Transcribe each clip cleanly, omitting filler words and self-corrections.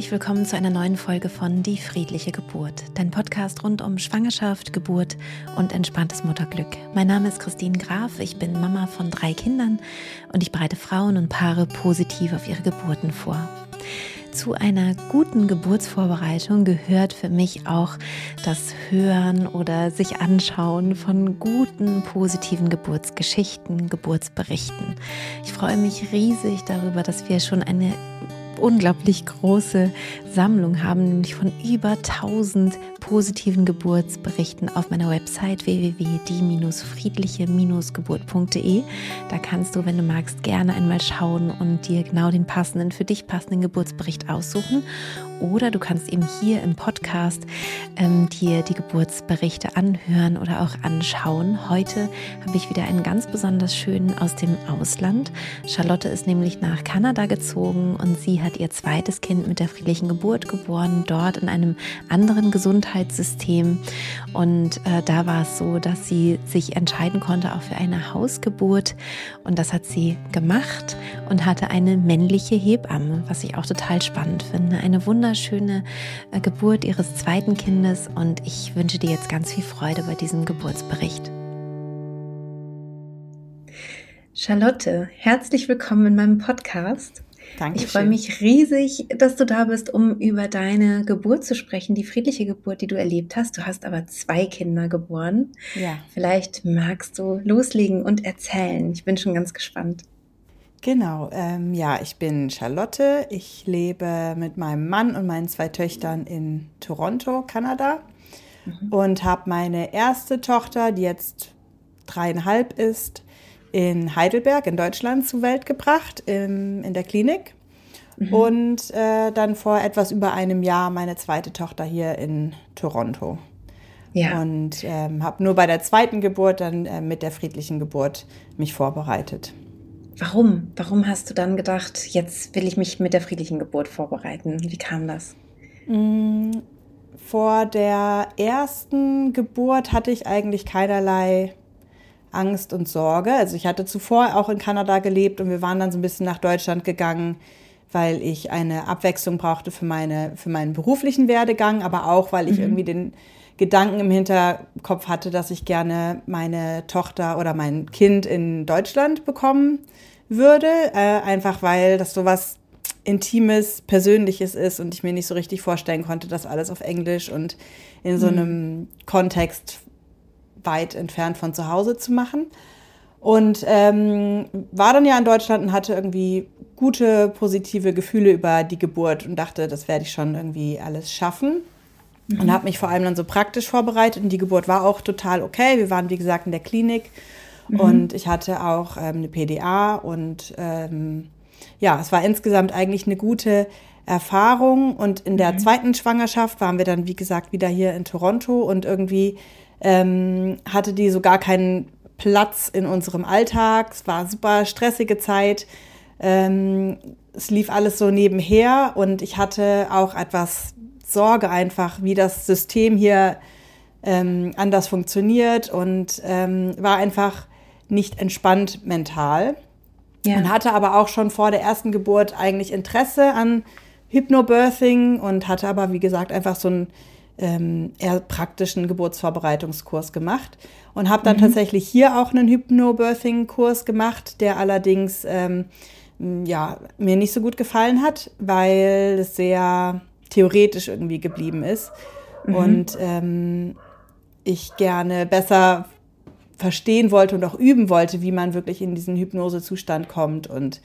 herzlich willkommen zu einer neuen Folge von Die friedliche Geburt, dein Podcast rund um Schwangerschaft, Geburt und entspanntes Mutterglück. Mein Name ist Christine Graf, ich bin Mama von 3 Kindern und ich bereite Frauen und Paare positiv auf ihre Geburten vor. Zu einer guten Geburtsvorbereitung gehört für mich auch das Hören oder sich anschauen von guten, positiven Geburtsgeschichten, Geburtsberichten. Ich freue mich riesig darüber, dass wir schon eine unglaublich große Sammlung haben, nämlich von über 1000 positiven Geburtsberichten auf meiner Website www.die-friedliche-geburt.de. Da kannst du, wenn du magst, gerne einmal schauen und dir genau den passenden, für dich passenden Geburtsbericht aussuchen. Oder du kannst eben hier im Podcast dir die Geburtsberichte anhören oder auch anschauen. Heute habe ich wieder einen ganz besonders schönen aus dem Ausland. Charlotte ist nämlich nach Kanada gezogen und sie hat ihr zweites Kind mit der friedlichen Geburt geboren, dort in einem anderen Gesundheitssystem. Und da war es so, dass sie sich entscheiden konnte auch für eine Hausgeburt. Und das hat sie gemacht und hatte eine männliche Hebamme, was ich auch total spannend finde. Eine wunderschöne Geburt ihres zweiten Kindes und ich wünsche dir jetzt ganz viel Freude bei diesem Geburtsbericht. Charlotte, herzlich willkommen in meinem Podcast. Dankeschön. Ich freue mich riesig, dass du da bist, um über deine Geburt zu sprechen, die friedliche Geburt, die du erlebt hast. Du hast aber 2 Kinder geboren. Ja. Vielleicht magst du loslegen und erzählen. Ich bin schon ganz gespannt. Genau, ich bin Charlotte. Ich lebe mit meinem Mann und meinen 2 Töchtern in Toronto, Kanada. Und habe meine erste Tochter, die jetzt 3,5 ist, in Heidelberg in Deutschland zur Welt gebracht, in der Klinik. Und dann vor etwas über einem Jahr meine zweite Tochter hier in Toronto. Ja. Und habe nur bei der zweiten Geburt dann mit der friedlichen Geburt mich vorbereitet. Warum? Warum hast du dann gedacht, jetzt will ich mich mit der friedlichen Geburt vorbereiten? Wie kam das? Vor der ersten Geburt hatte ich eigentlich keinerlei Angst und Sorge. Also ich hatte zuvor auch in Kanada gelebt und wir waren dann so ein bisschen nach Deutschland gegangen, weil ich eine Abwechslung brauchte für meinen beruflichen Werdegang, aber auch, weil ich irgendwie den Gedanken im Hinterkopf hatte, dass ich gerne meine Tochter oder mein Kind in Deutschland bekommen würde, einfach weil das so was Intimes, Persönliches ist und ich mir nicht so richtig vorstellen konnte, das alles auf Englisch und in so einem Kontext weit entfernt von zu Hause zu machen. Und war dann ja in Deutschland und hatte irgendwie gute, positive Gefühle über die Geburt und dachte, das werde ich schon irgendwie alles schaffen. Und habe mich vor allem dann so praktisch vorbereitet und die Geburt war auch total okay. Wir waren, wie gesagt, in der Klinik und ich hatte auch eine PDA und es war insgesamt eigentlich eine gute Erfahrung. Und in der zweiten Schwangerschaft waren wir dann, wie gesagt, wieder hier in Toronto und irgendwie hatte die so gar keinen Platz in unserem Alltag. Es war eine super stressige Zeit. Es lief alles so nebenher und ich hatte auch etwas Sorge einfach, wie das System hier anders funktioniert und war einfach nicht entspannt mental. Ja. Und hatte aber auch schon vor der ersten Geburt eigentlich Interesse an Hypnobirthing und hatte aber, wie gesagt, einfach so einen eher praktischen Geburtsvorbereitungskurs gemacht und habe dann tatsächlich hier auch einen Hypnobirthing-Kurs gemacht, der allerdings mir nicht so gut gefallen hat, weil es sehr theoretisch irgendwie geblieben ist und ich gerne besser verstehen wollte und auch üben wollte, wie man wirklich in diesen Hypnosezustand kommt. Und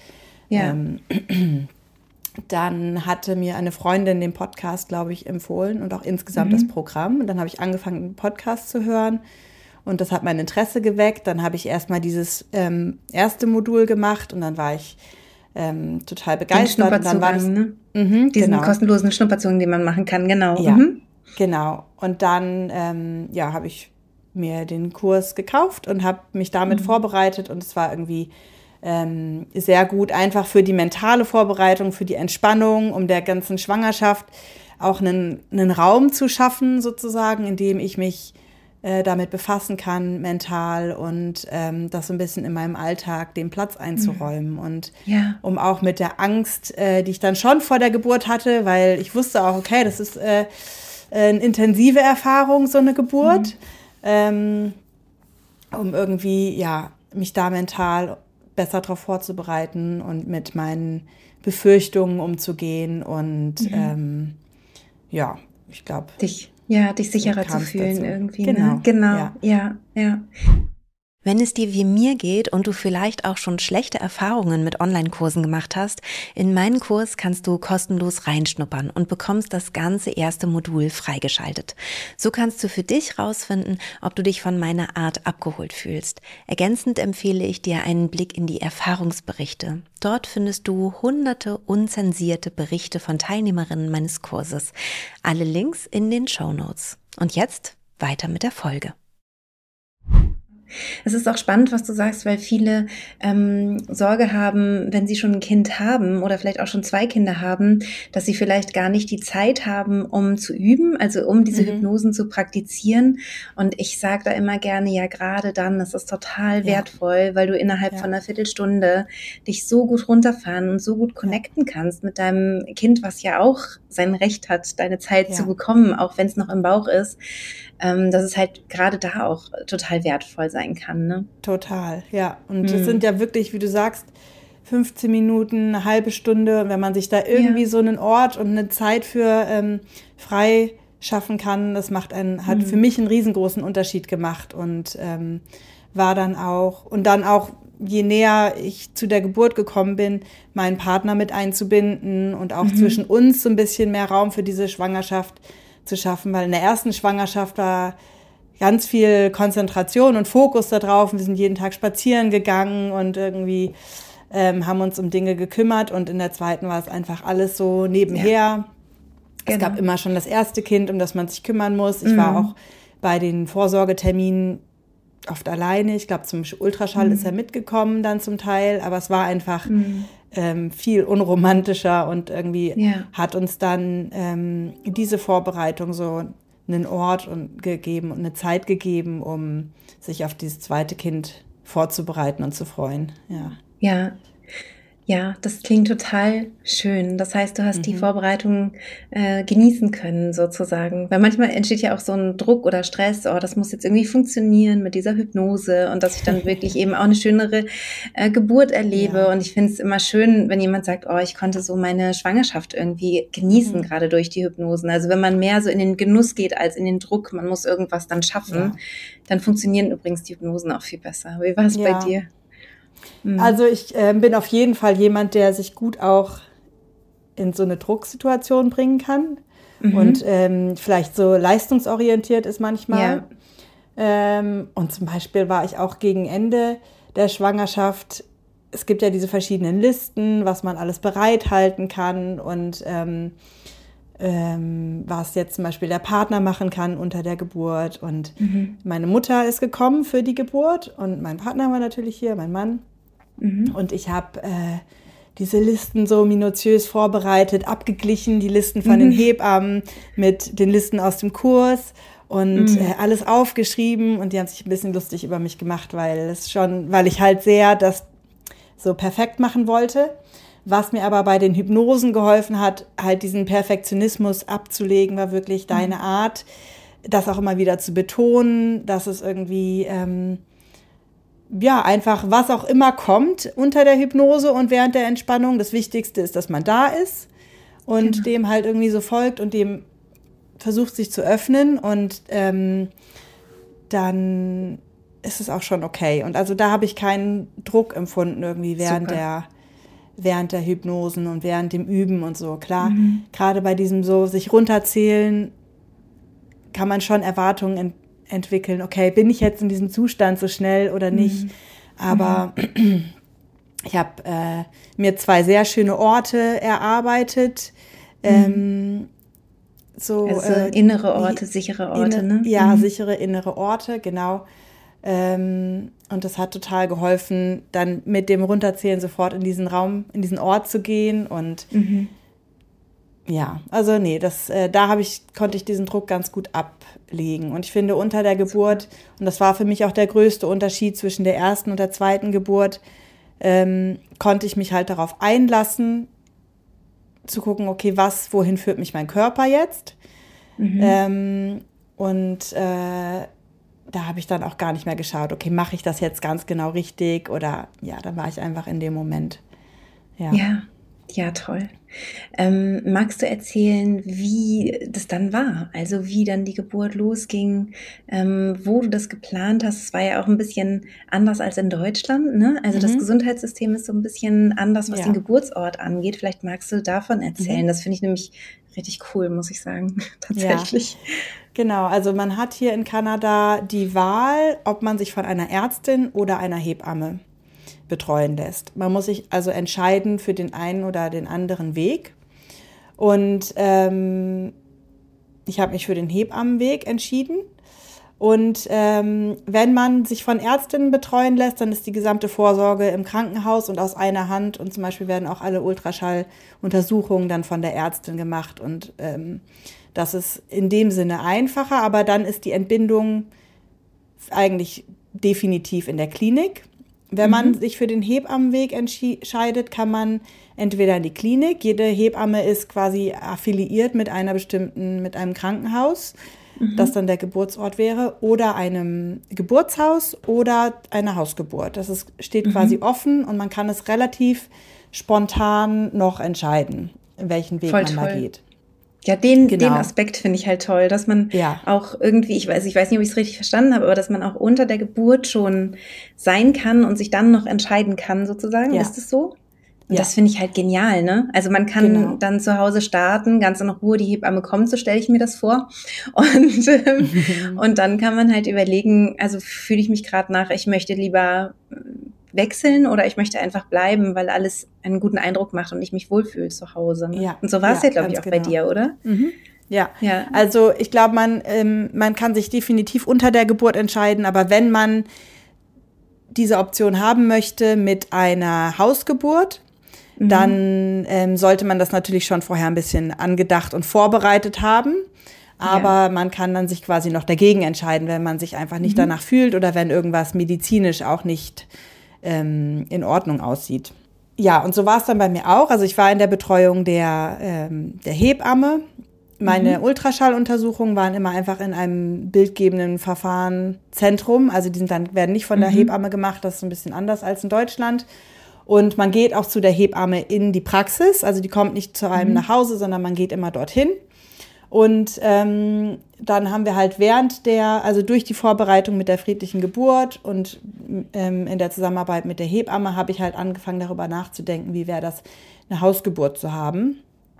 dann hatte mir eine Freundin den Podcast, glaube ich, empfohlen und auch insgesamt das Programm. Und dann habe ich angefangen, den Podcast zu hören und das hat mein Interesse geweckt. Dann habe ich erstmal dieses erste Modul gemacht und dann war ich total begeistert. Und dann war das, ne? Diesen kostenlosen Schnupperzugang, den man machen kann, genau. Ja, genau. Und dann habe ich mir den Kurs gekauft und habe mich damit vorbereitet und es war irgendwie sehr gut, einfach für die mentale Vorbereitung, für die Entspannung, um der ganzen Schwangerschaft auch einen Raum zu schaffen, sozusagen, in dem ich mich damit befassen kann, mental und das so ein bisschen in meinem Alltag den Platz einzuräumen. Und um auch mit der Angst, die ich dann schon vor der Geburt hatte, weil ich wusste auch, okay, das ist eine intensive Erfahrung, so eine Geburt, um irgendwie, mich da mental besser darauf vorzubereiten und mit meinen Befürchtungen umzugehen und ich glaube, dich sicherer zu fühlen dazu. Irgendwie. Genau. Ne? Genau. Ja. Wenn es dir wie mir geht und du vielleicht auch schon schlechte Erfahrungen mit Online-Kursen gemacht hast, in meinen Kurs kannst du kostenlos reinschnuppern und bekommst das ganze erste Modul freigeschaltet. So kannst du für dich rausfinden, ob du dich von meiner Art abgeholt fühlst. Ergänzend empfehle ich dir einen Blick in die Erfahrungsberichte. Dort findest du hunderte unzensierte Berichte von Teilnehmerinnen meines Kurses. Alle Links in den Shownotes. Und jetzt weiter mit der Folge. Es ist auch spannend, was du sagst, weil viele Sorge haben, wenn sie schon ein Kind haben oder vielleicht auch schon 2 Kinder haben, dass sie vielleicht gar nicht die Zeit haben, um zu üben, also um diese Hypnosen zu praktizieren. Und ich sage da immer gerne, gerade dann, das ist total wertvoll, weil du innerhalb von einer Viertelstunde dich so gut runterfahren und so gut connecten kannst mit deinem Kind, was ja auch sein Recht hat, deine Zeit zu bekommen, auch wenn es noch im Bauch ist. Dass es halt gerade da auch total wertvoll sein kann. Ne? Total, ja. Und es sind ja wirklich, wie du sagst, 15 Minuten, eine halbe Stunde. Und wenn man sich da irgendwie so einen Ort und eine Zeit für frei schaffen kann, das hat für mich einen riesengroßen Unterschied gemacht. Und war dann auch, je näher ich zu der Geburt gekommen bin, meinen Partner mit einzubinden und auch zwischen uns so ein bisschen mehr Raum für diese Schwangerschaft zu schaffen, weil in der ersten Schwangerschaft war ganz viel Konzentration und Fokus da drauf. Wir sind jeden Tag spazieren gegangen und irgendwie haben uns um Dinge gekümmert und in der zweiten war es einfach alles so nebenher. Es gab immer schon das erste Kind, um das man sich kümmern muss. Ich war auch bei den Vorsorgeterminen oft alleine. Ich glaube, zum Ultraschall ist er mitgekommen dann zum Teil, aber es war einfach viel unromantischer und irgendwie hat uns dann diese Vorbereitung so einen Ort gegeben und eine Zeit gegeben, um sich auf dieses zweite Kind vorzubereiten und zu freuen. Ja, das klingt total schön. Das heißt, du hast die Vorbereitung genießen können sozusagen. Weil manchmal entsteht ja auch so ein Druck oder Stress, das muss jetzt irgendwie funktionieren mit dieser Hypnose und dass ich dann wirklich eben auch eine schönere Geburt erlebe. Und ich finde es immer schön, wenn jemand sagt, ich konnte so meine Schwangerschaft irgendwie genießen, gerade durch die Hypnosen. Also wenn man mehr so in den Genuss geht als in den Druck, man muss irgendwas dann schaffen, dann funktionieren übrigens die Hypnosen auch viel besser. Wie war es bei dir? Also ich bin auf jeden Fall jemand, der sich gut auch in so eine Drucksituation bringen kann und vielleicht so leistungsorientiert ist manchmal. Und zum Beispiel war ich auch gegen Ende der Schwangerschaft, es gibt ja diese verschiedenen Listen, was man alles bereithalten kann und was jetzt zum Beispiel der Partner machen kann unter der Geburt. Und meine Mutter ist gekommen für die Geburt und mein Partner war natürlich hier, mein Mann. Und ich habe diese Listen so minutiös vorbereitet, abgeglichen, die Listen von den Hebammen mit den Listen aus dem Kurs und alles aufgeschrieben. Und die haben sich ein bisschen lustig über mich gemacht, weil ich halt sehr das so perfekt machen wollte. Was mir aber bei den Hypnosen geholfen hat, halt diesen Perfektionismus abzulegen, war wirklich deine Art, das auch immer wieder zu betonen, dass es irgendwie einfach was auch immer kommt unter der Hypnose und während der Entspannung. Das Wichtigste ist, dass man da ist und dem halt irgendwie so folgt und dem versucht, sich zu öffnen und dann ist es auch schon okay. Und also da habe ich keinen Druck empfunden irgendwie während der Hypnosen und während dem Üben und so. Klar, gerade bei diesem so sich runterzählen kann man schon Erwartungen entwickeln, okay, bin ich jetzt in diesem Zustand so schnell oder nicht? Aber ich habe mir 2 sehr schöne Orte erarbeitet. Innere Orte, sichere Orte, ne? Ja, sichere innere Orte, genau. Und das hat total geholfen, dann mit dem Runterzählen sofort in diesen Raum, in diesen Ort zu gehen und Ja, also nee, da konnte ich diesen Druck ganz gut ablegen. Und ich finde, unter der Geburt, und das war für mich auch der größte Unterschied zwischen der ersten und der zweiten Geburt, konnte ich mich halt darauf einlassen, zu gucken, okay, wohin führt mich mein Körper jetzt? Da habe ich dann auch gar nicht mehr geschaut, okay, mache ich das jetzt ganz genau richtig? Oder ja, da war ich einfach in dem Moment. Ja, toll. Magst du erzählen, wie das dann war? Also wie dann die Geburt losging, wo du das geplant hast? Es war ja auch ein bisschen anders als in Deutschland, ne? Also das Gesundheitssystem ist so ein bisschen anders, was den Geburtsort angeht. Vielleicht magst du davon erzählen. Das finde ich nämlich richtig cool, muss ich sagen, tatsächlich. Ja. Genau, also man hat hier in Kanada die Wahl, ob man sich von einer Ärztin oder einer Hebamme betreuen lässt. Man muss sich also entscheiden für den einen oder den anderen Weg. Und ich habe mich für den Hebammenweg entschieden. Und wenn man sich von Ärztinnen betreuen lässt, dann ist die gesamte Vorsorge im Krankenhaus und aus einer Hand. Und zum Beispiel werden auch alle Ultraschalluntersuchungen dann von der Ärztin gemacht. Und das ist in dem Sinne einfacher, aber dann ist die Entbindung eigentlich definitiv in der Klinik. Wenn man sich für den Hebammenweg entscheidet, kann man entweder in die Klinik, jede Hebamme ist quasi affiliiert mit einem Krankenhaus, das dann der Geburtsort wäre, oder einem Geburtshaus oder einer Hausgeburt. Steht quasi offen und man kann es relativ spontan noch entscheiden, in welchen Weg man da geht. Ja, den Aspekt finde ich halt toll, dass man auch irgendwie, ich weiß nicht, ob ich es richtig verstanden habe, aber dass man auch unter der Geburt schon sein kann und sich dann noch entscheiden kann, sozusagen. Ja. Ist das so? Und das finde ich halt genial, ne? Also man kann dann zu Hause starten, ganz in Ruhe, die Hebamme kommt, so stelle ich mir das vor. Und dann kann man halt überlegen, also fühle ich mich gerade nach, ich möchte lieber wechseln oder ich möchte einfach bleiben, weil alles einen guten Eindruck macht und ich mich wohlfühle zu Hause. Ne? Ja. Und so war es ja, glaube ich, auch bei dir, oder? Ja, also ich glaube, man kann sich definitiv unter der Geburt entscheiden, aber wenn man diese Option haben möchte mit einer Hausgeburt, dann sollte man das natürlich schon vorher ein bisschen angedacht und vorbereitet haben. Aber man kann dann sich quasi noch dagegen entscheiden, wenn man sich einfach nicht danach fühlt oder wenn irgendwas medizinisch auch nicht in Ordnung aussieht. Ja, und so war es dann bei mir auch. Also ich war in der Betreuung der Hebamme. Meine Ultraschalluntersuchungen waren immer einfach in einem bildgebenden Verfahrenzentrum. Also die werden nicht von der Hebamme gemacht. Das ist ein bisschen anders als in Deutschland. Und man geht auch zu der Hebamme in die Praxis. Also die kommt nicht zu einem nach Hause, sondern man geht immer dorthin. Und dann haben wir halt also durch die Vorbereitung mit der friedlichen Geburt und in der Zusammenarbeit mit der Hebamme habe ich halt angefangen, darüber nachzudenken, wie wäre das, eine Hausgeburt zu haben.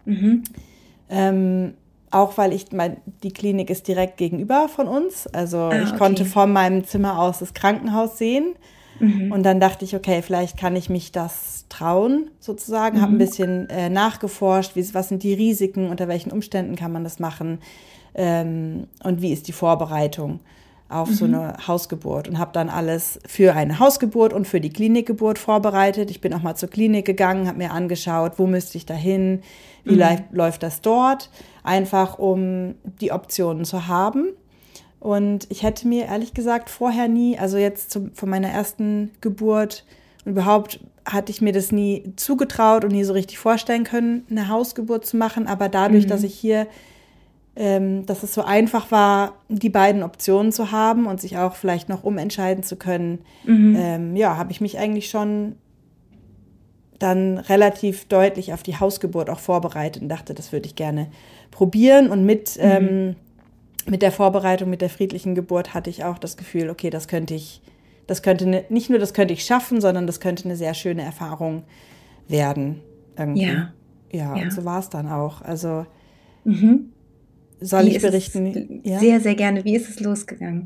Auch weil die Klinik ist direkt gegenüber von uns. Also ich konnte von meinem Zimmer aus das Krankenhaus sehen. Und dann dachte ich, okay, vielleicht kann ich mich das trauen, sozusagen. Habe ein bisschen nachgeforscht, was sind die Risiken, unter welchen Umständen kann man das machen und wie ist die Vorbereitung auf so eine Hausgeburt. Und habe dann alles für eine Hausgeburt und für die Klinikgeburt vorbereitet. Ich bin auch mal zur Klinik gegangen, habe mir angeschaut, wo müsste ich da hin, wie läuft das dort, einfach um die Optionen zu haben. Und ich hätte mir ehrlich gesagt vorher nie, also jetzt von meiner ersten Geburt und überhaupt hatte ich mir das nie zugetraut und nie so richtig vorstellen können, eine Hausgeburt zu machen. Aber dadurch, dass ich hier, dass es so einfach war, die beiden Optionen zu haben und sich auch vielleicht noch umentscheiden zu können, habe ich mich eigentlich schon dann relativ deutlich auf die Hausgeburt auch vorbereitet und dachte, das würde ich gerne probieren. Und mit der Vorbereitung, mit der friedlichen Geburt hatte ich auch das Gefühl, okay, nicht nur das könnte ich schaffen, sondern das könnte eine sehr schöne Erfahrung werden. Irgendwie. Ja, und so war es dann auch. Also soll ich berichten? Ja? Sehr, sehr gerne. Wie ist es losgegangen?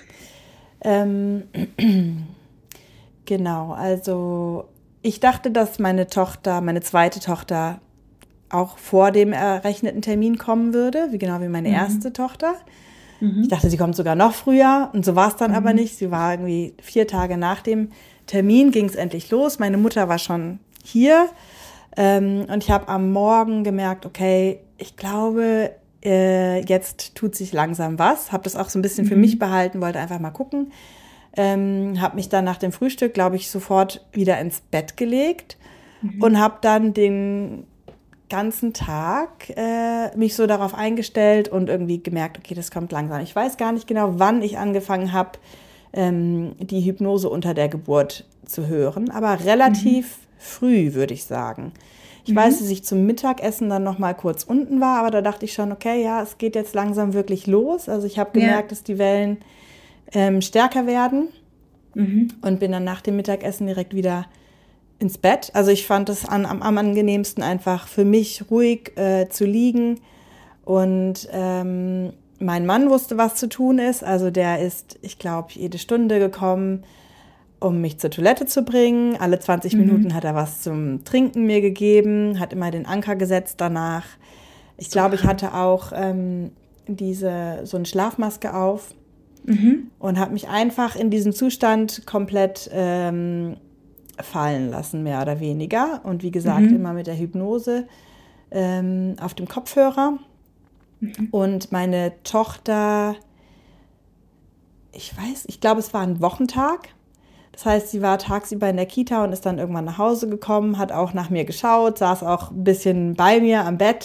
Genau, also ich dachte, dass meine zweite Tochter auch vor dem errechneten Termin kommen würde, genau wie meine erste Tochter. Ich dachte, sie kommt sogar noch früher und so war es dann aber nicht. Sie war irgendwie 4 Tage nach dem Termin, ging es endlich los. Meine Mutter war schon hier und ich habe am Morgen gemerkt, okay, ich glaube, jetzt tut sich langsam was. Habe das auch so ein bisschen für mich behalten, wollte einfach mal gucken. Habe mich dann nach dem Frühstück, glaube ich, sofort wieder ins Bett gelegt und habe dann den ganzen Tag mich so darauf eingestellt und irgendwie gemerkt, okay, das kommt langsam. Ich weiß gar nicht genau, wann ich angefangen habe, die Hypnose unter der Geburt zu hören, aber relativ früh, würde ich sagen. Ich weiß, dass ich zum Mittagessen dann noch mal kurz unten war, aber da dachte ich schon, okay, ja, es geht jetzt langsam wirklich los. Also ich habe gemerkt, dass die Wellen stärker werden und bin dann nach dem Mittagessen direkt wieder ins Bett. Also ich fand es am angenehmsten einfach für mich ruhig zu liegen und mein Mann wusste, was zu tun ist. Also der ist, ich glaube, jede Stunde gekommen, um mich zur Toilette zu bringen. Alle 20 Minuten hat er was zum Trinken mir gegeben, hat immer den Anker gesetzt danach. Ich glaube, ich hatte auch so eine Schlafmaske auf und habe mich einfach in diesem Zustand komplett fallen lassen, mehr oder weniger. Und wie gesagt, immer mit der Hypnose auf dem Kopfhörer. Und meine Tochter, ich glaube, es war ein Wochentag. Das heißt, sie war tagsüber in der Kita und ist dann irgendwann nach Hause gekommen, hat auch nach mir geschaut, saß auch ein bisschen bei mir am Bett.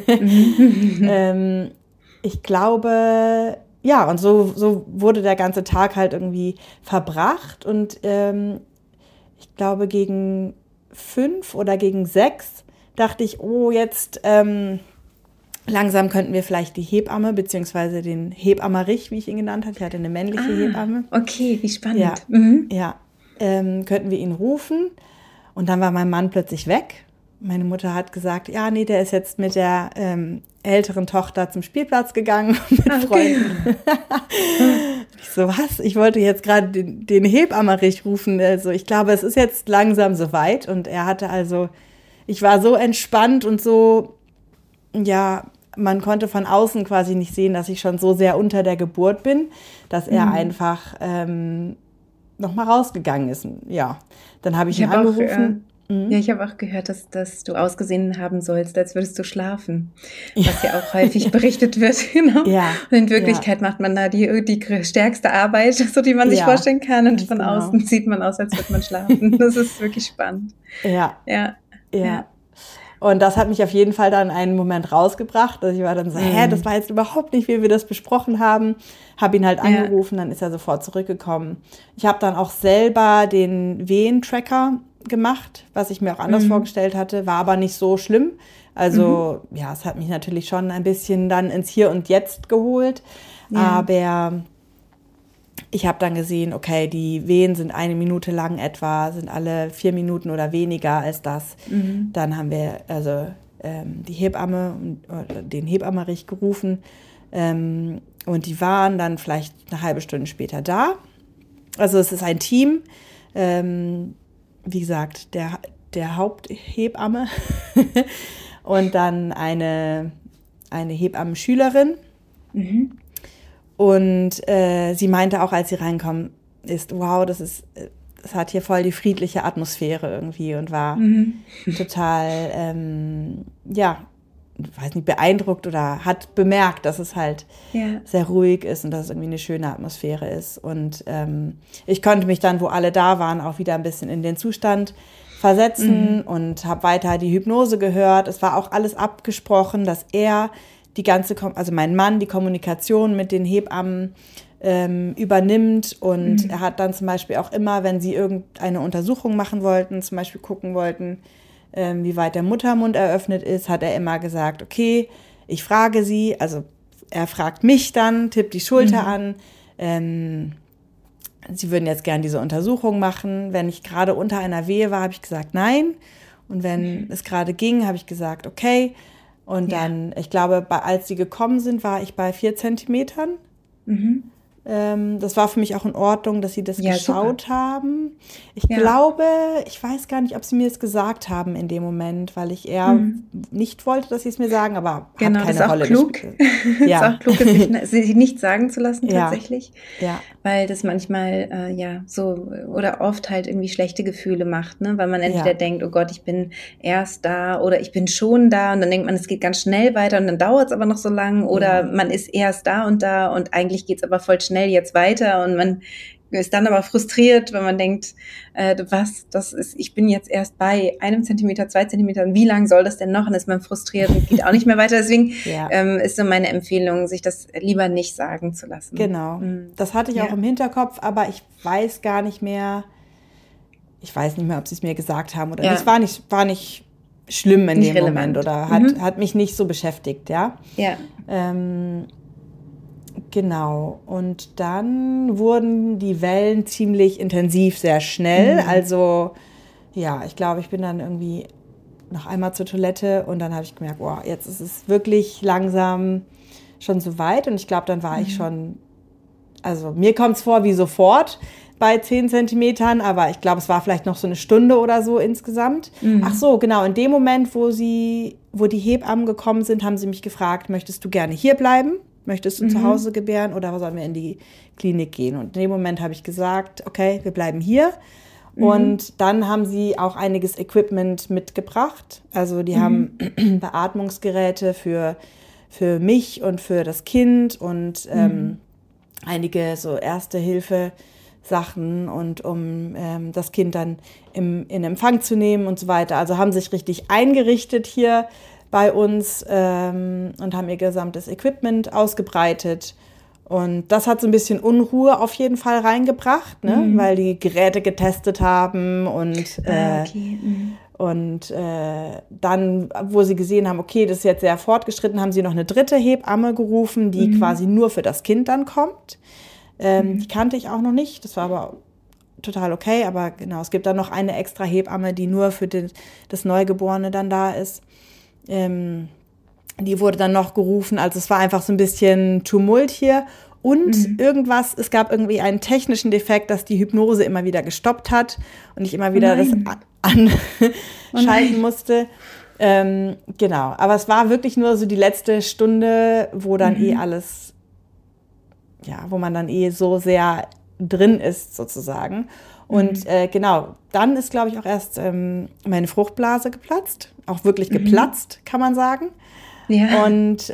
Ich glaube, ja, und so wurde der ganze Tag halt irgendwie verbracht. Und ich glaube, gegen 5 oder gegen 6 dachte ich, oh, jetzt langsam könnten wir vielleicht die Hebamme, beziehungsweise den Hebammerich, wie ich ihn genannt habe. Ich hatte eine männliche Hebamme. Okay, wie spannend. Ja, könnten wir ihn rufen. Und dann war mein Mann plötzlich weg. Meine Mutter hat gesagt, ja, nee, der ist jetzt mit der älteren Tochter zum Spielplatz gegangen mit Freunden. Ich so, was? Ich wollte jetzt gerade den Hebammerich rufen. Also ich glaube, es ist jetzt langsam soweit. Und er hatte ich war so entspannt und so, ja, man konnte von außen quasi nicht sehen, dass ich schon so sehr unter der Geburt bin, dass er einfach nochmal rausgegangen ist. Ja, dann habe ich ihn angerufen. Ja, ich habe auch gehört, dass du ausgesehen haben sollst, als würdest du schlafen, was ja auch häufig berichtet wird. Genau. Ja, und in Wirklichkeit macht man da die stärkste Arbeit, so die man sich vorstellen kann. Und von außen sieht man aus, als würde man schlafen. Das ist wirklich spannend. Ja. Und das hat mich auf jeden Fall dann einen Moment rausgebracht. Also ich war dann so, das war jetzt überhaupt nicht, wie wir das besprochen haben. Habe ihn halt angerufen, dann ist er sofort zurückgekommen. Ich habe dann auch selber den Wehentracker gemacht, was ich mir auch anders vorgestellt hatte, war aber nicht so schlimm. Also ja, es hat mich natürlich schon ein bisschen dann ins Hier und Jetzt geholt. Ja. Aber ich habe dann gesehen, okay, die Wehen sind 1 Minute lang etwa, sind alle 4 Minuten oder weniger als das. Dann haben wir die Hebamme oder den Hebammerich gerufen und die waren dann vielleicht eine halbe Stunde später da. Also es ist ein Team, wie gesagt, der Haupthebamme und dann eine Hebammenschülerin. Und sie meinte auch, als sie reinkommen, wow, das hat hier voll die friedliche Atmosphäre irgendwie und war total, weiß nicht, beeindruckt oder hat bemerkt, dass es halt sehr ruhig ist und dass es irgendwie eine schöne Atmosphäre ist. Und ich konnte mich dann, wo alle da waren, auch wieder ein bisschen in den Zustand versetzen und habe weiter die Hypnose gehört. Es war auch alles abgesprochen, dass er also mein Mann, die Kommunikation mit den Hebammen übernimmt und er hat dann zum Beispiel auch immer, wenn sie irgendeine Untersuchung machen wollten, zum Beispiel gucken wollten, wie weit der Muttermund eröffnet ist, hat er immer gesagt, okay, ich frage sie, also er fragt mich dann, tippt die Schulter an, sie würden jetzt gern diese Untersuchung machen. Wenn ich gerade unter einer Wehe war, habe ich gesagt, nein. Und wenn es gerade ging, habe ich gesagt, okay. Und dann, ich glaube, als sie gekommen sind, war ich bei 4 Zentimetern. Das war für mich auch in Ordnung, dass sie das geschaut haben. Ich glaube, ich weiß gar nicht, ob sie mir das gesagt haben in dem Moment, weil ich eher nicht wollte, dass sie es mir sagen, aber genau, hat keine Rolle gespielt. Ja. Ist auch klug, es sich nicht sagen zu lassen tatsächlich. Ja. Weil das manchmal so oder oft halt irgendwie schlechte Gefühle macht, ne? Weil man entweder denkt, oh Gott, ich bin erst da oder ich bin schon da und dann denkt man, es geht ganz schnell weiter und dann dauert es aber noch so lang oder man ist erst da und eigentlich geht es aber voll schnell jetzt weiter und man ist dann aber frustriert, wenn man denkt, ich bin jetzt erst bei 1 Zentimeter, 2 Zentimeter, wie lang soll das denn noch? Und ist man frustriert und geht auch nicht mehr weiter. Deswegen ist so meine Empfehlung, sich das lieber nicht sagen zu lassen. Genau, das hatte ich auch im Hinterkopf, aber ich weiß gar nicht mehr, ob sie es mir gesagt haben oder nicht. Es war nicht schlimm in dem Moment oder hat mich nicht so beschäftigt, ja. Ja. Genau, und dann wurden die Wellen ziemlich intensiv, sehr schnell. Also, ja, ich glaube, ich bin dann irgendwie noch einmal zur Toilette und dann habe ich gemerkt, boah, jetzt ist es wirklich langsam schon so weit. Und ich glaube, dann war ich schon, also mir kommt es vor wie sofort bei 10 Zentimetern, aber ich glaube, es war vielleicht noch so eine Stunde oder so insgesamt. Ach so, genau, in dem Moment, wo die Hebammen gekommen sind, haben sie mich gefragt, möchtest du gerne hier bleiben? Möchtest du zu Hause gebären oder sollen wir in die Klinik gehen? Und in dem Moment habe ich gesagt, okay, wir bleiben hier. Und dann haben sie auch einiges Equipment mitgebracht. Also die haben Beatmungsgeräte für mich und für das Kind und einige so Erste-Hilfe-Sachen und um das Kind dann in Empfang zu nehmen und so weiter. Also haben sich richtig eingerichtet hier bei uns und haben ihr gesamtes Equipment ausgebreitet. Und das hat so ein bisschen Unruhe auf jeden Fall reingebracht, ne? Weil die Geräte getestet haben und dann, wo sie gesehen haben, okay, das ist jetzt sehr fortgeschritten, haben sie noch eine dritte Hebamme gerufen, die quasi nur für das Kind dann kommt. Die kannte ich auch noch nicht, das war aber total okay, aber genau, es gibt dann noch eine extra Hebamme, die nur für das Neugeborene dann da ist. Die wurde dann noch gerufen, also es war einfach so ein bisschen Tumult hier und es gab irgendwie einen technischen Defekt, dass die Hypnose immer wieder gestoppt hat und ich immer wieder das anschalten musste. Genau, aber es war wirklich nur so die letzte Stunde, wo dann alles, wo man dann so sehr drin ist sozusagen. Und genau, dann ist, glaube ich, auch erst meine Fruchtblase geplatzt. Auch wirklich geplatzt, kann man sagen. Ja. Und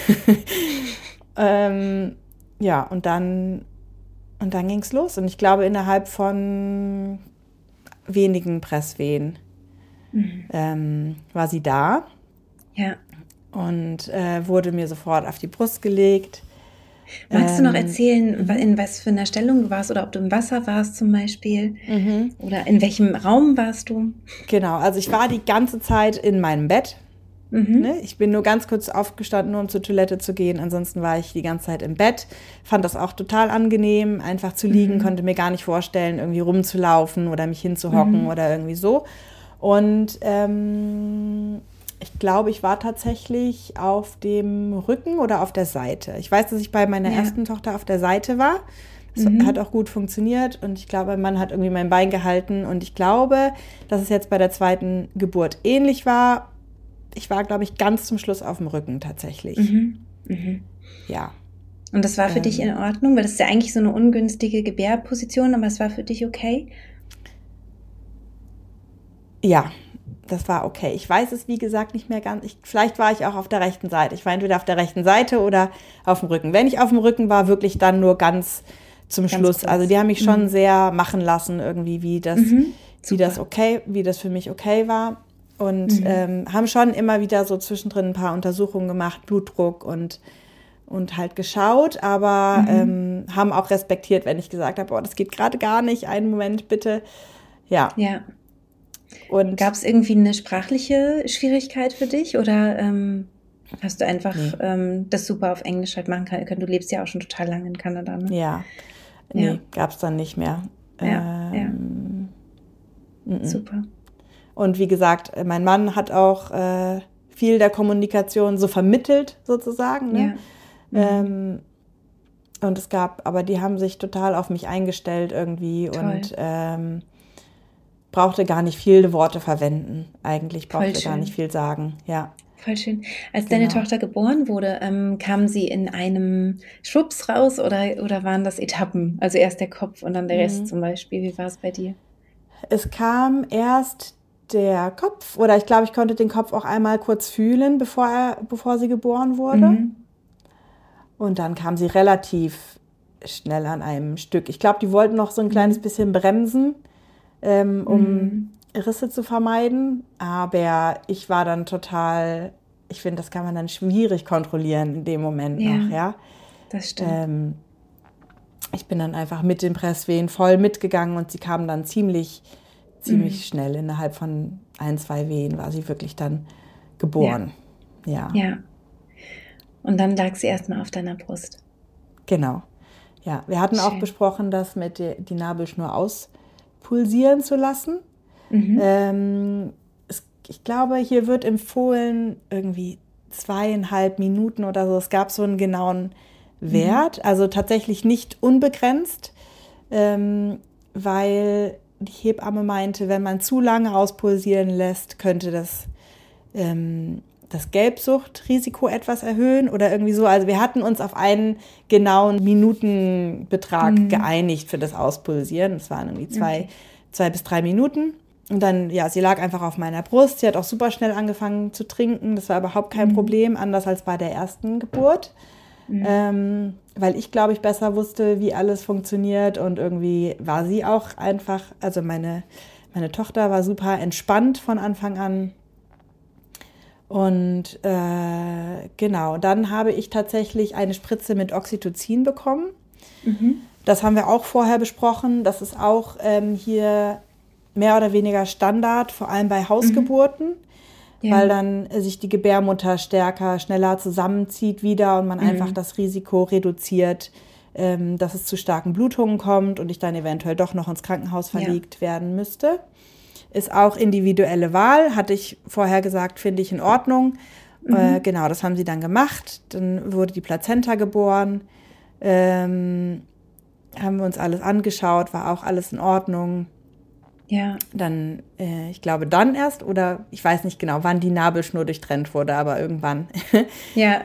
und dann ging es los. Und ich glaube, innerhalb von wenigen Presswehen war sie da. Ja. Und wurde mir sofort auf die Brust gelegt. Magst du noch erzählen, in was für einer Stellung du warst oder ob du im Wasser warst zum Beispiel? Oder in welchem Raum warst du? Genau, also ich war die ganze Zeit in meinem Bett. Ne? Ich bin nur ganz kurz aufgestanden, nur um zur Toilette zu gehen. Ansonsten war ich die ganze Zeit im Bett. Fand das auch total angenehm, einfach zu liegen. Konnte mir gar nicht vorstellen, irgendwie rumzulaufen oder mich hinzuhocken oder irgendwie so. Und ich glaube, ich war tatsächlich auf dem Rücken oder auf der Seite. Ich weiß, dass ich bei meiner ersten Tochter auf der Seite war. Das hat auch gut funktioniert und ich glaube, mein Mann hat irgendwie mein Bein gehalten und ich glaube, dass es jetzt bei der zweiten Geburt ähnlich war. Ich war, glaube ich, ganz zum Schluss auf dem Rücken tatsächlich. Ja. Und das war für dich in Ordnung? Weil das ist ja eigentlich so eine ungünstige Gebärposition, aber es war für dich okay? Ja, das war okay. Ich weiß es, wie gesagt, nicht mehr ganz. Vielleicht war ich auch auf der rechten Seite. Ich war entweder auf der rechten Seite oder auf dem Rücken. Wenn ich auf dem Rücken war, wirklich dann nur ganz zum Schluss. Kurz. Also die haben mich schon sehr machen lassen, irgendwie, wie das für mich okay war. Und haben schon immer wieder so zwischendrin ein paar Untersuchungen gemacht, Blutdruck und halt geschaut, aber haben auch respektiert, wenn ich gesagt habe, das geht gerade gar nicht, einen Moment bitte. Ja. Und gab es irgendwie eine sprachliche Schwierigkeit für dich oder hast du einfach das super auf Englisch halt machen können? Du lebst ja auch schon total lange in Kanada, ne? Gab es dann nicht mehr. Super. Und wie gesagt, mein Mann hat auch viel der Kommunikation so vermittelt, sozusagen. Ne? aber die haben sich total auf mich eingestellt irgendwie. Toll. Und brauchte gar nicht viele Worte verwenden. Eigentlich Voll brauchte gar schön. nicht viel sagen, ja. Voll schön. Als deine Genau. Tochter geboren wurde, kam sie in einem Schubs raus oder waren das Etappen? Also erst der Kopf und dann der Rest zum Beispiel. Wie war es bei dir? Es kam erst der Kopf, oder ich glaube, ich konnte den Kopf auch einmal kurz fühlen, bevor sie geboren wurde. Und dann kam sie relativ schnell an einem Stück. Ich glaube, die wollten noch so ein kleines bisschen bremsen, um Risse zu vermeiden. Aber ich war dann total, ich finde, das kann man dann schwierig kontrollieren in dem Moment noch, ja. Das stimmt. Ich bin dann einfach mit den Presswehen voll mitgegangen und sie kamen dann ziemlich schnell. Innerhalb von 1-2 Wehen war sie wirklich dann geboren. Ja. Und dann lag sie erstmal auf deiner Brust. Genau. Ja, wir hatten auch besprochen, das mit die Nabelschnur auspulsieren zu lassen. Ich glaube, hier wird empfohlen irgendwie 2,5 Minuten oder so. Es gab so einen genauen Wert, also tatsächlich nicht unbegrenzt, weil die Hebamme meinte, wenn man zu lange auspulsieren lässt, könnte das Gelbsuchtrisiko etwas erhöhen oder irgendwie so. Also wir hatten uns auf einen genauen Minutenbetrag geeinigt für das Auspulsieren. Es waren irgendwie 2 bis 3 Minuten. Und dann, ja, sie lag einfach auf meiner Brust. Sie hat auch super schnell angefangen zu trinken. Das war überhaupt kein Problem, anders als bei der ersten Geburt. Weil ich, glaube ich, besser wusste, wie alles funktioniert. Und irgendwie war sie auch einfach, also meine Tochter war super entspannt von Anfang an. Und genau, dann habe ich tatsächlich eine Spritze mit Oxytocin bekommen. Das haben wir auch vorher besprochen. Das ist auch hier mehr oder weniger Standard, vor allem bei Hausgeburten, weil dann sich die Gebärmutter schneller zusammenzieht wieder und man einfach das Risiko reduziert, dass es zu starken Blutungen kommt und ich dann eventuell doch noch ins Krankenhaus verlegt werden müsste. Ist auch individuelle Wahl, hatte ich vorher gesagt, finde ich in Ordnung. Genau, das haben sie dann gemacht. Dann wurde die Plazenta geboren. Haben wir uns alles angeschaut, war auch alles in Ordnung. Ja. Dann, ich glaube dann erst, oder ich weiß nicht genau, wann die Nabelschnur durchtrennt wurde, aber irgendwann. Ja.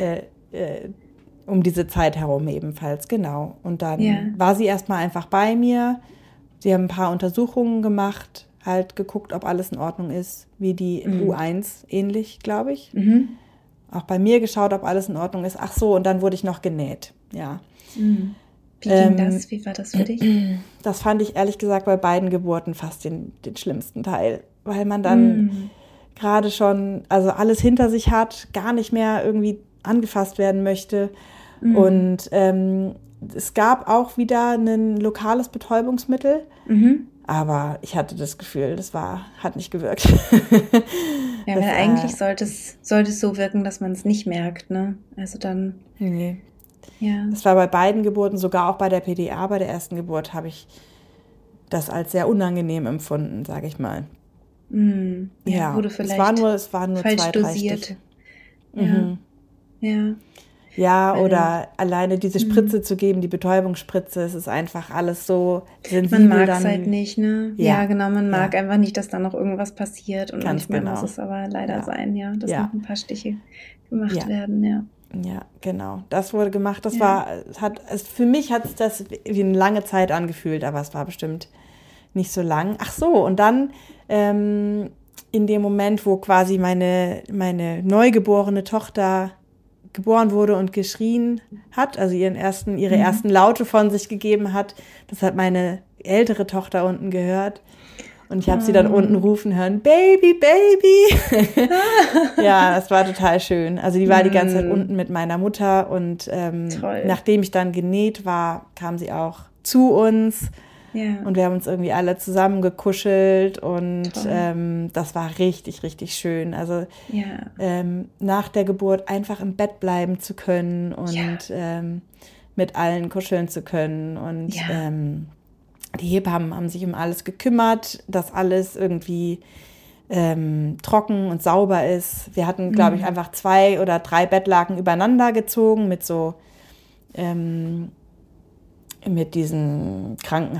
Um diese Zeit herum ebenfalls, genau. Und dann war sie erstmal einfach bei mir. Sie haben ein paar Untersuchungen gemacht, halt geguckt, ob alles in Ordnung ist, wie die U1 ähnlich, glaube ich. Auch bei mir geschaut, ob alles in Ordnung ist. Ach so, und dann wurde ich noch genäht, ja. Wie ging das? Wie war das für dich? Das fand ich ehrlich gesagt bei beiden Geburten fast den schlimmsten Teil, weil man dann gerade schon, also alles hinter sich hat, gar nicht mehr irgendwie angefasst werden möchte. Und es gab auch wieder ein lokales Betäubungsmittel, aber ich hatte das Gefühl, hat nicht gewirkt. Ja, weil eigentlich sollte es so wirken, dass man es nicht merkt, ne? Also dann. Nee. Ja. Das war bei beiden Geburten, sogar auch bei der PDA, bei der ersten Geburt, habe ich das als sehr unangenehm empfunden, sage ich mal. Ja, wurde vielleicht es waren nur falsch 2-3 dosiert. Stiche. Ja. Ja, oder alleine diese Spritze zu geben, die Betäubungsspritze, es ist einfach alles so sensibel. Man mag es halt nicht, ne? Ja, genau, man mag einfach nicht, dass da noch irgendwas passiert und Ganz manchmal genau. muss es aber leider sein, dass noch ein paar Stiche gemacht Ja. werden, ja. Ja, genau. Das wurde gemacht. Das für mich hat es das wie eine lange Zeit angefühlt, aber es war bestimmt nicht so lang. Ach so, und dann in dem Moment, wo quasi meine neugeborene Tochter geboren wurde und geschrien hat, also ihre ersten Laute von sich gegeben hat, das hat meine ältere Tochter unten gehört. Und ich habe sie dann unten rufen hören, Baby, Baby. Ja, das war total schön. Also die war die ganze Zeit unten mit meiner Mutter und nachdem ich dann genäht war, kam sie auch zu uns. Ja. Und wir haben uns irgendwie alle zusammen gekuschelt und das war richtig, richtig schön. Also nach der Geburt einfach im Bett bleiben zu können und mit allen kuscheln zu können und die Hebammen haben sich um alles gekümmert, dass alles irgendwie trocken und sauber ist. Wir hatten, glaube ich, einfach 2 oder 3 Bettlaken übereinander gezogen mit so mit diesen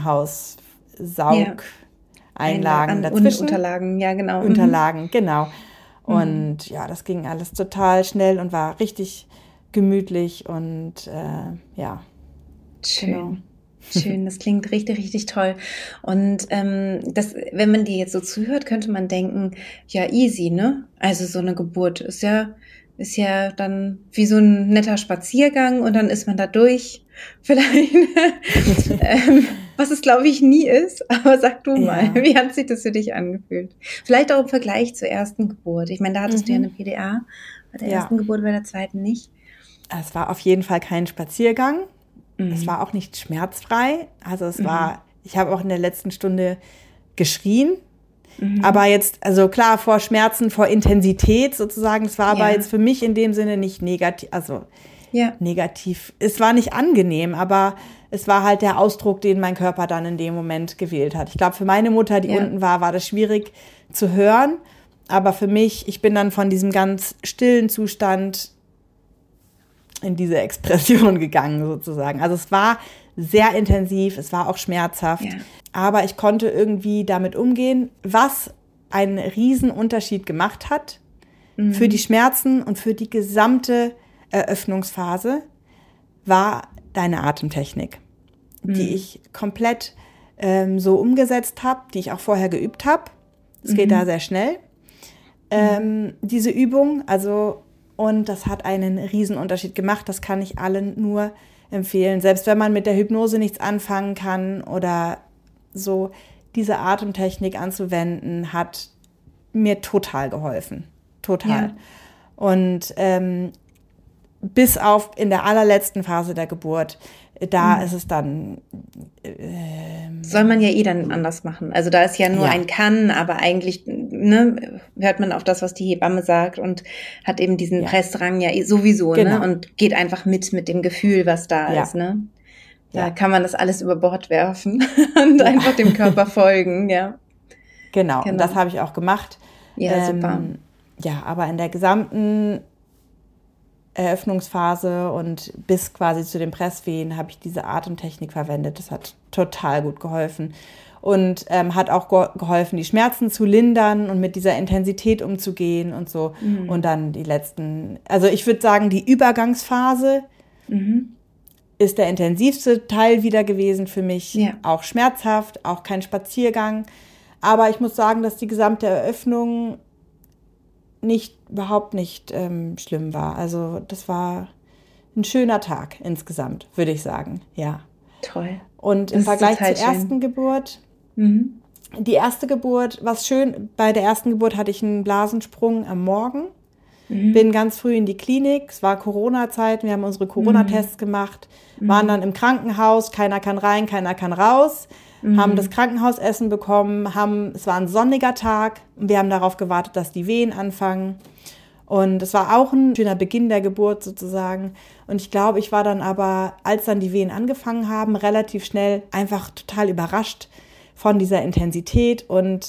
Krankenhaus-Saugeinlagen dazwischen. Unterlagen, ja genau. Unterlagen, genau. Und ja, das ging alles total schnell und war richtig gemütlich und ja. Schön. Genau. Schön, das klingt richtig, richtig toll. Und wenn man dir jetzt so zuhört, könnte man denken, ja, easy, ne? Also so eine Geburt ist ja dann wie so ein netter Spaziergang und dann ist man da durch. Vielleicht, was es, glaube ich, nie ist. Aber sag du mal, wie hat sich das für dich angefühlt? Vielleicht auch im Vergleich zur ersten Geburt. Ich meine, da hattest du ja eine PDA, bei der ersten Geburt, bei der zweiten nicht. Es war auf jeden Fall kein Spaziergang. Es war auch nicht schmerzfrei. Also ich habe auch in der letzten Stunde geschrien. Aber jetzt, also klar, vor Schmerzen, vor Intensität sozusagen. Es war aber jetzt für mich in dem Sinne nicht negativ, negativ. Es war nicht angenehm, aber es war halt der Ausdruck, den mein Körper dann in dem Moment gewählt hat. Ich glaube, für meine Mutter, die unten war das schwierig zu hören. Aber für mich, ich bin dann von diesem ganz stillen Zustand in diese Expression gegangen sozusagen. Also es war sehr intensiv, es war auch schmerzhaft, aber ich konnte irgendwie damit umgehen, was einen riesen Unterschied gemacht hat für die Schmerzen und für die gesamte Eröffnungsphase, war deine Atemtechnik, die ich komplett so umgesetzt habe, die ich auch vorher geübt habe. Es geht da sehr schnell, diese Übung, und das hat einen riesen Unterschied gemacht. Das kann ich allen nur empfehlen. Selbst wenn man mit der Hypnose nichts anfangen kann oder so, diese Atemtechnik anzuwenden, hat mir total geholfen. Total. Ja. Und bis auf in der allerletzten Phase der Geburt, da ist es dann... soll man ja dann anders machen. Also da ist ja nur ein Kann, aber eigentlich hört man auf das, was die Hebamme sagt und hat eben diesen Pressdrang sowieso, genau. Und geht einfach mit dem Gefühl, was da ist. Ne? Da kann man das alles über Bord werfen und einfach dem Körper folgen. Ja. Genau, und das habe ich auch gemacht. Ja, super. Ja, aber in der gesamten Eröffnungsphase und bis quasi zu den Presswehen habe ich diese Atemtechnik verwendet. Das hat total gut geholfen und hat auch geholfen, die Schmerzen zu lindern und mit dieser Intensität umzugehen und so. Und dann die letzten, also ich würde sagen, die Übergangsphase ist der intensivste Teil wieder gewesen für mich. Ja. Auch schmerzhaft, auch kein Spaziergang. Aber ich muss sagen, dass die gesamte Eröffnung überhaupt nicht schlimm war. Also das war ein schöner Tag insgesamt, würde ich sagen, ja. Toll. Und im Vergleich zur ersten Geburt, die erste Geburt, was schön, bei der ersten Geburt hatte ich einen Blasensprung am Morgen, bin ganz früh in die Klinik, es war Corona-Zeit, wir haben unsere Corona-Tests gemacht, waren dann im Krankenhaus, keiner kann rein, keiner kann raus, haben das Krankenhausessen bekommen, es war ein sonniger Tag und wir haben darauf gewartet, dass die Wehen anfangen. Und es war auch ein schöner Beginn der Geburt sozusagen. Und ich glaube, ich war dann aber, als dann die Wehen angefangen haben, relativ schnell einfach total überrascht von dieser Intensität und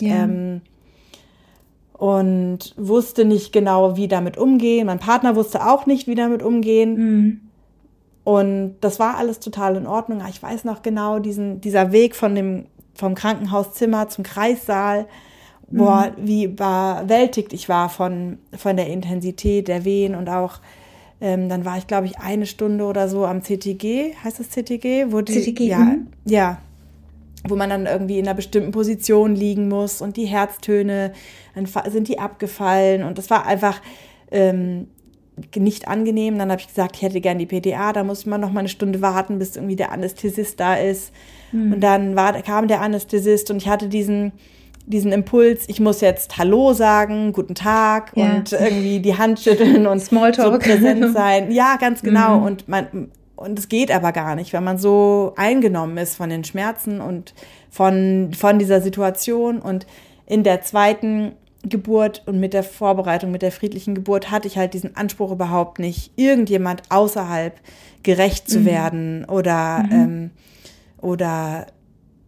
wusste nicht genau, wie damit umgehen. Mein Partner wusste auch nicht, wie damit umgehen. Und das war alles total in Ordnung. Ich weiß noch genau, dieser Weg vom Krankenhauszimmer zum Kreissaal, wie überwältigt ich war von der Intensität der Wehen und auch, dann war ich, glaube ich, 1 Stunde oder so am CTG, heißt das CTG? CTG, ja, wo man dann irgendwie in einer bestimmten Position liegen muss und die Herztöne, dann sind die abgefallen und das war einfach nicht angenehm. Dann habe ich gesagt, ich hätte gern die PDA, da muss man noch mal 1 Stunde warten, bis irgendwie der Anästhesist da ist. Und dann kam der Anästhesist und ich hatte diesen Impuls, ich muss jetzt Hallo sagen, guten Tag und irgendwie die Hand schütteln und Smalltalk. So präsent sein. Ja, ganz genau. Und es geht aber gar nicht, weil man so eingenommen ist von den Schmerzen und von dieser Situation. Und in der zweiten Geburt und mit der Vorbereitung, mit der friedlichen Geburt hatte ich halt diesen Anspruch überhaupt nicht, irgendjemand außerhalb gerecht zu werden oder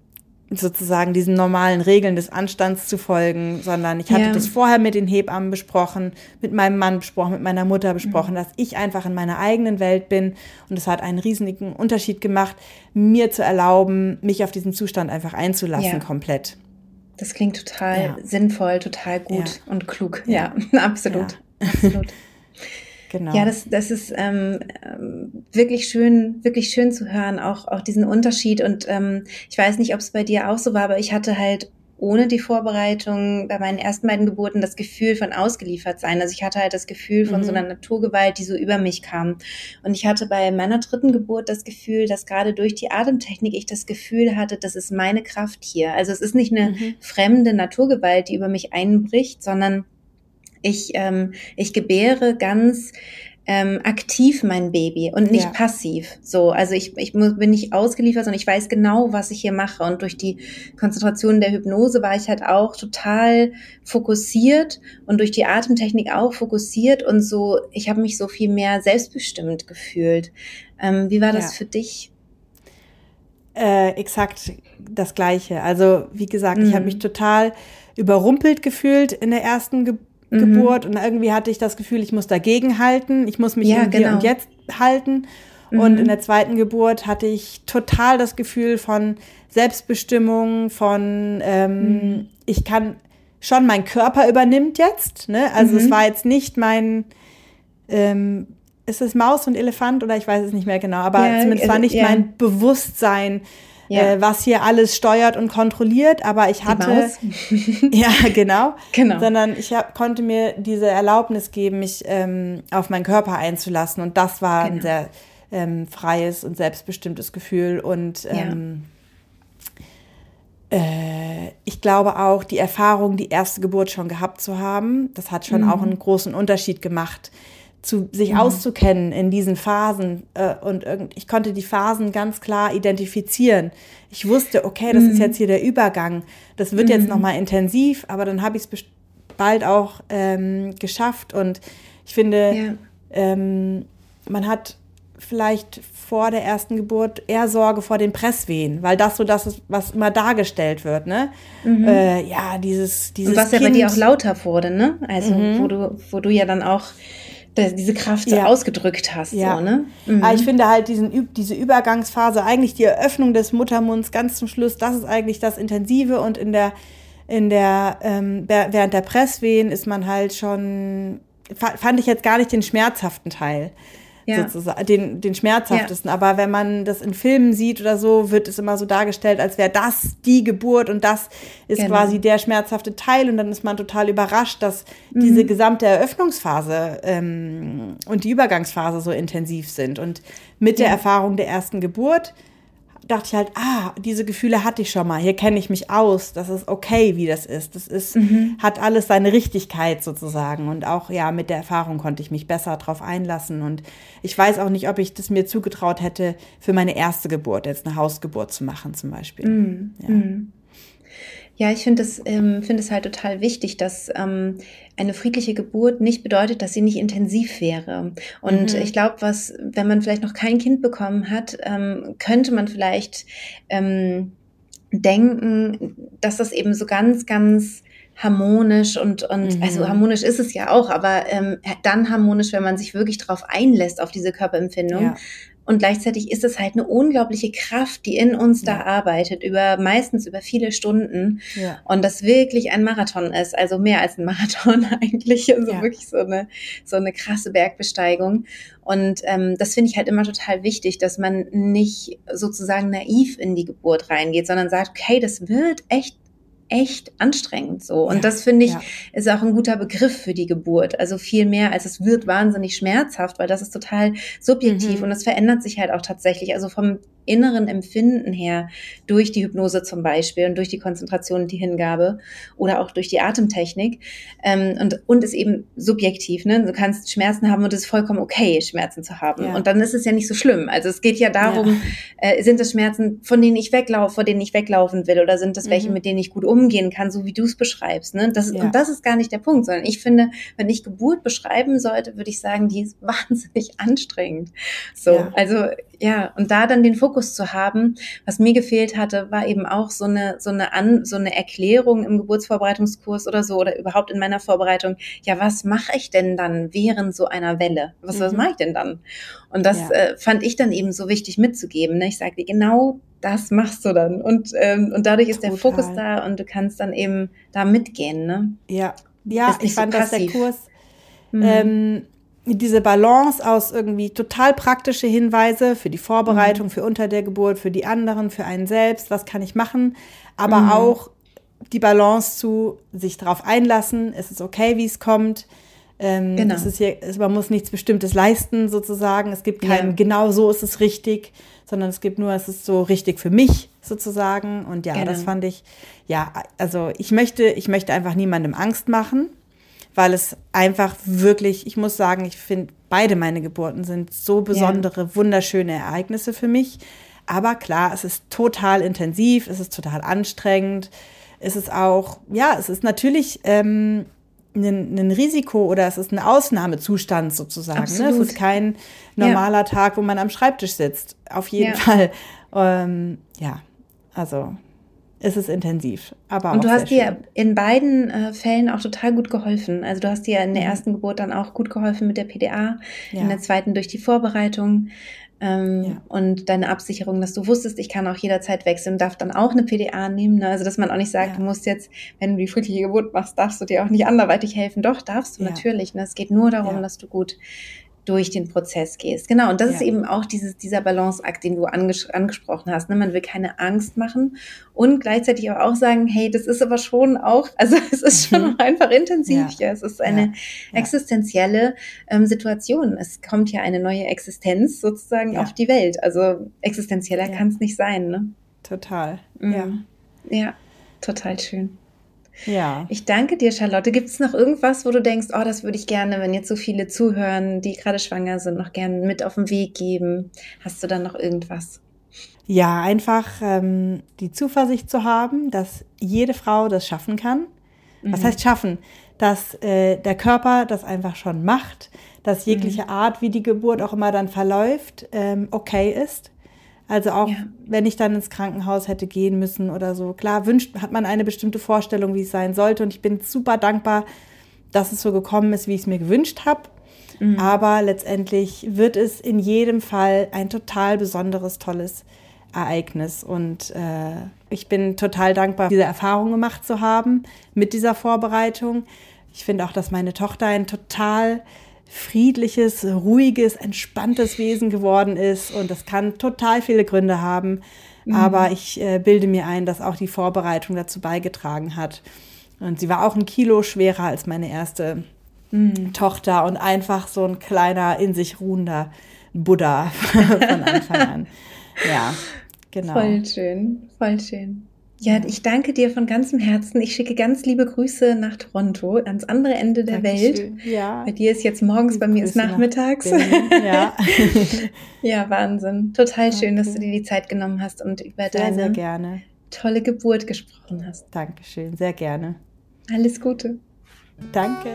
sozusagen diesen normalen Regeln des Anstands zu folgen, sondern ich hatte das vorher mit den Hebammen besprochen, mit meinem Mann besprochen, mit meiner Mutter besprochen, dass ich einfach in meiner eigenen Welt bin, und es hat einen riesigen Unterschied gemacht, mir zu erlauben, mich auf diesen Zustand einfach einzulassen komplett. Das klingt total sinnvoll, total gut und klug. Ja, absolut. Ja. Absolut. Genau. Ja, das ist wirklich schön zu hören, auch diesen Unterschied. Und ich weiß nicht, ob es bei dir auch so war, aber ich hatte halt ohne die Vorbereitung bei meinen ersten beiden Geburten das Gefühl von ausgeliefert sein. Also ich hatte halt das Gefühl von so einer Naturgewalt, die so über mich kam. Und ich hatte bei meiner dritten Geburt das Gefühl, dass gerade durch die Atemtechnik ich das Gefühl hatte, das ist meine Kraft hier. Also es ist nicht eine fremde Naturgewalt, die über mich einbricht, sondern ich gebäre ganz aktiv mein Baby und nicht passiv. So, also ich bin nicht ausgeliefert, sondern ich weiß genau, was ich hier mache. Und durch die Konzentration der Hypnose war ich halt auch total fokussiert und durch die Atemtechnik auch fokussiert und so, ich habe mich so viel mehr selbstbestimmt gefühlt. Wie war das für dich? Exakt das Gleiche. Also wie gesagt, ich habe mich total überrumpelt gefühlt in der ersten Geburt und irgendwie hatte ich das Gefühl, ich muss dagegen halten, ich muss mich im Hier und Jetzt halten. Und in der zweiten Geburt hatte ich total das Gefühl von Selbstbestimmung, von ich kann schon, mein Körper übernimmt jetzt, ne? Also es war jetzt nicht mein ist es Maus und Elefant oder ich weiß es nicht mehr genau, aber zumindest war nicht mein Bewusstsein, was hier alles steuert und kontrolliert, aber ich hatte, ja, genau, sondern ich konnte mir diese Erlaubnis geben, mich auf meinen Körper einzulassen, und das war ein sehr freies und selbstbestimmtes Gefühl, und ich glaube auch, die Erfahrung, die erste Geburt schon gehabt zu haben, das hat schon auch einen großen Unterschied gemacht, sich auszukennen in diesen Phasen, und ich konnte die Phasen ganz klar identifizieren. Ich wusste, okay, das ist jetzt hier der Übergang, das wird jetzt nochmal intensiv, aber dann habe ich es bald auch geschafft, und ich finde, man hat vielleicht vor der ersten Geburt eher Sorge vor den Presswehen, weil das so das ist, was immer dargestellt wird, ne? Dieses und was Kind, ja bei dir auch lauter wurde, ne? Also wo du ja dann auch diese Kraft so ausgedrückt hast. So, ne? Aber ich finde halt diese Übergangsphase, eigentlich die Eröffnung des Muttermunds ganz zum Schluss, das ist eigentlich das Intensive, und während der Presswehen ist man halt schon, fand ich jetzt gar nicht den schmerzhaften Teil. Sozusagen, den schmerzhaftesten. Aber wenn man das in Filmen sieht oder so, wird es immer so dargestellt, als wäre das die Geburt und das ist quasi der schmerzhafte Teil, und dann ist man total überrascht, dass diese gesamte Eröffnungsphase und die Übergangsphase so intensiv sind. Und mit der Erfahrung der ersten Geburt dachte ich halt, diese Gefühle hatte ich schon mal, hier kenne ich mich aus, das ist okay, wie das ist. Das ist, hat alles seine Richtigkeit sozusagen, und auch, mit der Erfahrung konnte ich mich besser drauf einlassen, und ich weiß auch nicht, ob ich das mir zugetraut hätte, für meine erste Geburt jetzt eine Hausgeburt zu machen zum Beispiel. Ja, ich finde es halt total wichtig, dass eine friedliche Geburt nicht bedeutet, dass sie nicht intensiv wäre. Und ich glaube, wenn man vielleicht noch kein Kind bekommen hat, könnte man vielleicht denken, dass das eben so ganz, ganz harmonisch und also harmonisch ist es ja auch, aber dann harmonisch, wenn man sich wirklich drauf einlässt, auf diese Körperempfindung. Ja. Und gleichzeitig ist es halt eine unglaubliche Kraft, die in uns da arbeitet, meistens über viele Stunden. Ja. Und das wirklich ein Marathon ist, also mehr als ein Marathon eigentlich. Also wirklich so eine krasse Bergbesteigung. Und das finde ich halt immer total wichtig, dass man nicht sozusagen naiv in die Geburt reingeht, sondern sagt, okay, das wird echt anstrengend so. Und das, finde ich, ist auch ein guter Begriff für die Geburt. Also viel mehr, als es wird wahnsinnig schmerzhaft, weil das ist total subjektiv und es verändert sich halt auch tatsächlich. Also vom inneren Empfinden her, durch die Hypnose zum Beispiel und durch die Konzentration und die Hingabe oder auch durch die Atemtechnik. Und ist eben subjektiv, ne? Du kannst Schmerzen haben und es ist vollkommen okay, Schmerzen zu haben. Ja. Und dann ist es ja nicht so schlimm. Also es geht ja darum, sind das Schmerzen, von denen ich weglaufe, vor denen ich weglaufen will, oder sind das welche, mit denen ich gut umgehen kann, so wie du es beschreibst, ne? Und das ist gar nicht der Punkt, sondern ich finde, wenn ich Geburt beschreiben sollte, würde ich sagen, die ist wahnsinnig anstrengend. So, also Ja, und da dann den Fokus zu haben, was mir gefehlt hatte, war eben auch so eine Erklärung im Geburtsvorbereitungskurs oder so oder überhaupt in meiner Vorbereitung. Ja, was mache ich denn dann während so einer Welle? Was mache ich denn dann? Und das fand ich dann eben so wichtig mitzugeben. Ne? Ich sage dir, genau das machst du dann. Und dadurch ist der Fokus da und du kannst dann eben da mitgehen. Ne? Ja, ich fand, dass der Kurs diese Balance aus irgendwie total praktische Hinweise für die Vorbereitung, für unter der Geburt, für die anderen, für einen selbst, was kann ich machen, aber auch die Balance zu sich drauf einlassen, es ist okay, wie es kommt. Das ist hier, man muss nichts Bestimmtes leisten sozusagen, es gibt kein genau so ist es richtig, sondern es gibt nur, es ist so richtig für mich sozusagen und das fand ich, also ich möchte einfach niemandem Angst machen, weil es einfach wirklich, ich muss sagen, ich finde, beide meine Geburten sind so besondere, wunderschöne Ereignisse für mich. Aber klar, es ist total intensiv, es ist total anstrengend. Es ist auch, es ist natürlich ein Risiko oder es ist ein Ausnahmezustand sozusagen. Ne? Es ist kein normaler Tag, wo man am Schreibtisch sitzt. Auf jeden Fall. Also es ist intensiv, aber und auch du hast sehr dir schön. in beiden Fällen auch total gut geholfen. Also du hast dir in der ersten Geburt dann auch gut geholfen mit der PDA, in der zweiten durch die Vorbereitung und deine Absicherung, dass du wusstest, ich kann auch jederzeit wechseln, darf dann auch eine PDA nehmen. Ne? Also dass man auch nicht sagt, du musst jetzt, wenn du die friedliche Geburt machst, darfst du dir auch nicht anderweitig helfen. Doch, darfst du natürlich. Ne? Es geht nur darum, dass du gut durch den Prozess gehst. Genau, und das ist eben auch dieser Balanceakt, den du angesprochen hast. Ne? Man will keine Angst machen und gleichzeitig aber auch sagen, hey, das ist aber schon auch, also es ist schon einfach intensiv. Ja, es ist eine existenzielle Situation. Es kommt ja eine neue Existenz sozusagen auf die Welt. Also existenzieller kann es nicht sein. Ne? Total, Ja, total schön. Ja. Ich danke dir, Charlotte. Gibt es noch irgendwas, wo du denkst, oh, das würde ich gerne, wenn jetzt so viele zuhören, die gerade schwanger sind, noch gerne mit auf den Weg geben? Hast du da noch irgendwas? Ja, einfach die Zuversicht zu haben, dass jede Frau das schaffen kann. Was heißt schaffen? Dass der Körper das einfach schon macht, dass jegliche Art, wie die Geburt auch immer dann verläuft, okay ist. Also auch wenn ich dann ins Krankenhaus hätte gehen müssen oder so. Klar, hat man eine bestimmte Vorstellung, wie es sein sollte. Und ich bin super dankbar, dass es so gekommen ist, wie ich es mir gewünscht habe. Aber letztendlich wird es in jedem Fall ein total besonderes, tolles Ereignis. Und ich bin total dankbar, diese Erfahrung gemacht zu haben mit dieser Vorbereitung. Ich finde auch, dass meine Tochter ein total friedliches, ruhiges, entspanntes Wesen geworden ist. Und das kann total viele Gründe haben. Aber ich bilde mir ein, dass auch die Vorbereitung dazu beigetragen hat. Und sie war auch 1 Kilo schwerer als meine erste Tochter und einfach so ein kleiner, in sich ruhender Buddha von Anfang an. Ja, genau. Voll schön, voll schön. Ja, ich danke dir von ganzem Herzen. Ich schicke ganz liebe Grüße nach Toronto, ans andere Ende der Welt. Ja. Bei dir ist jetzt morgens, bei mir ist nachmittags. Ja. Ja, Wahnsinn. Total schön, dass du dir die Zeit genommen hast und über deine tolle Geburt gesprochen hast. Dankeschön, sehr gerne. Alles Gute. Danke.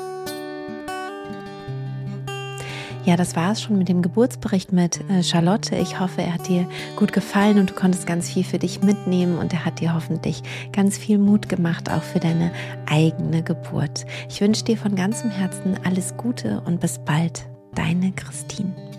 Ja, das war es schon mit dem Geburtsbericht mit Charlotte. Ich hoffe, er hat dir gut gefallen und du konntest ganz viel für dich mitnehmen und er hat dir hoffentlich ganz viel Mut gemacht, auch für deine eigene Geburt. Ich wünsche dir von ganzem Herzen alles Gute und bis bald. Deine Christine.